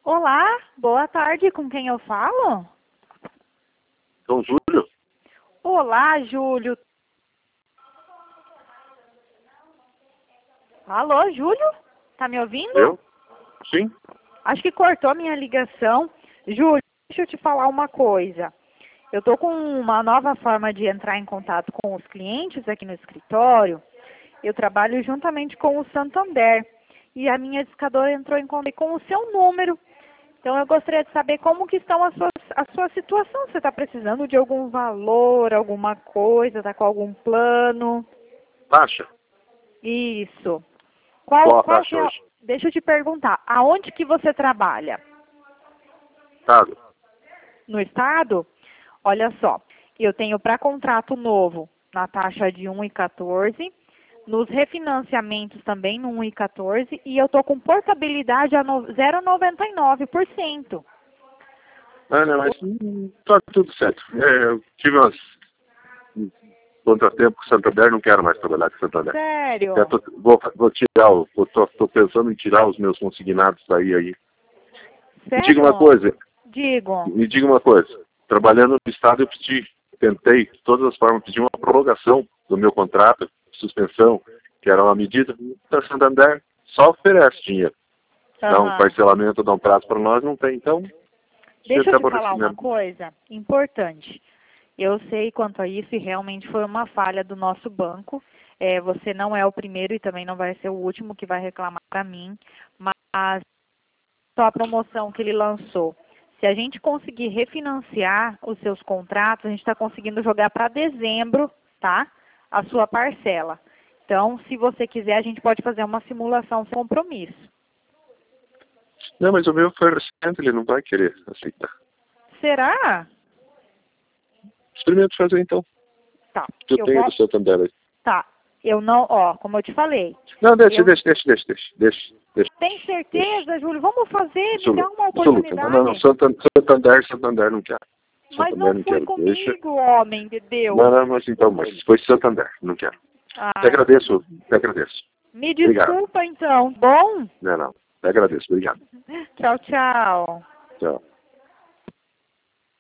Olá, boa tarde, com quem eu falo? Então, Júlio? Olá, Júlio. Alô, Júlio? Tá me ouvindo? Eu? Sim. Acho que cortou a minha ligação. Júlio, deixa eu te falar uma coisa. Eu tô com uma nova forma de entrar em contato com os clientes aqui no escritório. Eu trabalho juntamente com o Santander. E a minha discadora entrou em contato com o seu número. Então, eu gostaria de saber como que estão a sua situação. Você está precisando de algum valor, alguma coisa, está com algum plano? Taxa? Isso. Qual a Qual taxa que é... hoje? Deixa eu te perguntar, aonde que você trabalha? Estado? No estado? Olha só, eu tenho para contrato novo na taxa de 1,14, nos refinanciamentos também no 1,14 e eu estou com portabilidade a 0,99%. Ah, não, mas tá tudo certo. Eu tive umas contratempo com o Santander, não quero mais trabalhar com o Santander. Sério? Vou tirar, tô pensando em tirar os meus consignados daí aí. Me diga uma Sério? coisa, Digo. trabalhando no Estado eu tentei, de todas as formas, pedir uma prorrogação do meu contrato, suspensão, que era uma medida, o Santander só oferece dinheiro. Dá um Aham. parcelamento, dá um prazo para nós, não tem. Então, Deixa eu esse te falar uma aborrecimento. coisa importante. Eu sei quanto a isso e realmente foi uma falha do nosso banco. Você não é o primeiro e também não vai ser o último que vai reclamar para mim, mas só a promoção que ele lançou. Se a gente conseguir refinanciar os seus contratos, a gente está conseguindo jogar para dezembro, tá? A sua parcela. Então, se você quiser, a gente pode fazer uma simulação sem compromisso. Não, mas o meu foi recente, ele não vai querer aceitar. Será? Experimenta fazer então. Tá. Eu tenho do Santander aí. Tá. Eu não, como eu te falei. Não, deixa. Tem certeza, Júlio? Vamos fazer, me dá uma Absoluta. oportunidade. Não, Santander não quer. Mas Santander não não foi quero. Deixa. comigo, homem de Deus. Não, mas foi Santander, não quero. Te Ah, agradeço. me Obrigado. desculpa então, bom? Não, te agradeço, obrigado. Tchau, tchau. Tchau.